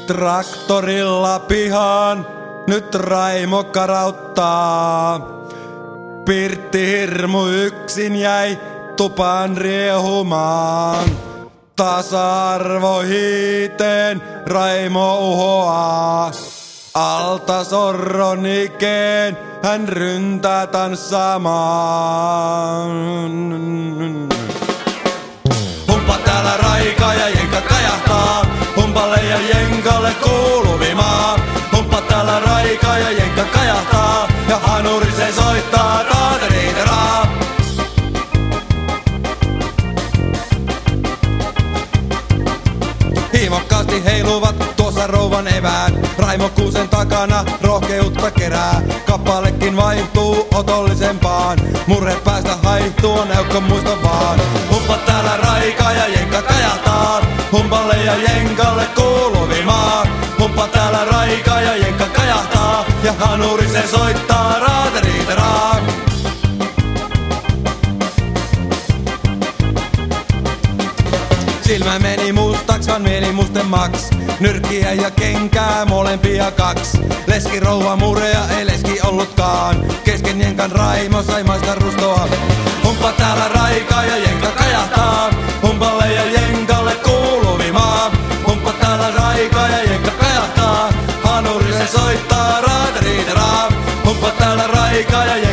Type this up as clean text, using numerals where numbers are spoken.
Traktorilla pihaan nyt Raimo karauttaa. Pirtti hirmu yksin jäi tupaan riehumaan. Tasa-arvo hiiteen Raimo uhoaa. Alta sorron ikeen hän ryntää tanssaamaan. Humpa täällä raika ja jenka kajahtaa. Humpalle ja jenkalle kuuluvimaa. Humppa täällä raika ja jenka kajahtaa. Ja hanuri se soittaa taateriiteraa. Hiimokkaasti heiluvat tuossa rouvan evään. Raimo Kuusen takana rohkeutta kerää. Kappalekin vaihtuu otollisempaan. Murhe päästä haihtuu on eukko muisto vaan. Humppa täällä raika ja jenka kajahtaa. Humpalle ja jenkalle kuuluvimaa. Humppa täällä raika ja jenka kajahtaa. Ja hanuri se soittaa raateriiteraa. Silmä meni mustaks, vaan meni mustemaks. Nyrkkiä ja kenkää, molempia kaks. Leski rouva murea, ei leski ollutkaan. Kesken jenkan Raimo sai maista rustoa. Humppa täällä raika ja jenka kajahtaa. Humpalle ja jenkalle kuuluvimaa. Humppa täällä raika ja jenka kajahtaa. Hanuri se soittaa raateriiteraa. Humppa täällä raika ja